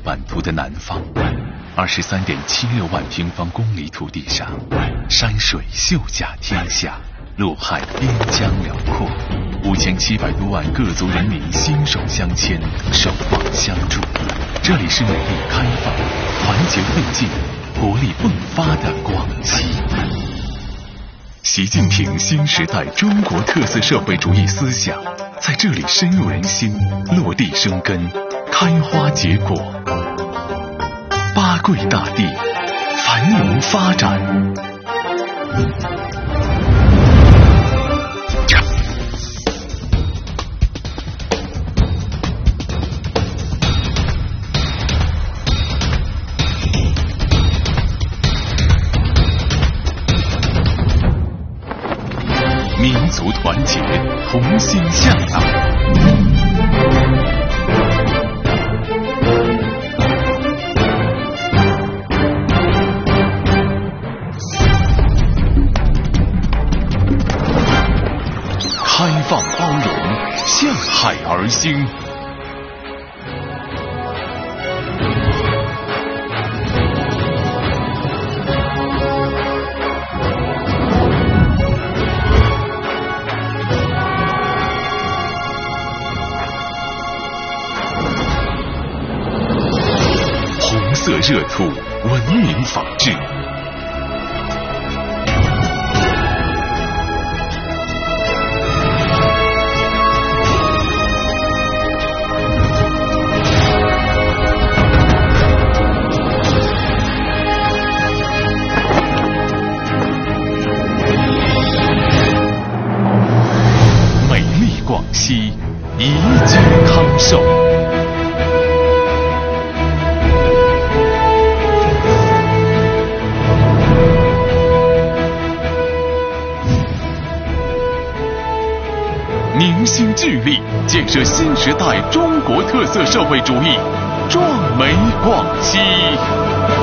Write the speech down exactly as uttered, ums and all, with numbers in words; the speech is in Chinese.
版图的南方，二十三点七六万平方公里土地上，山水秀甲天下，陆海边疆辽阔，五千七百多万各族人民心手相牵，守望相助。这里是美丽开放、团结奋进、活力迸发的广西。习近平新时代中国特色社会主义思想在这里深入人心，落地生根，开花结果。八桂大地，繁荣发展。民族团结，同心向党。开放包容，向海而兴。红色热土，文明法治。美丽广西，宜居康寿。凝心聚力，建设新时代中国特色社会主义，壮美广西。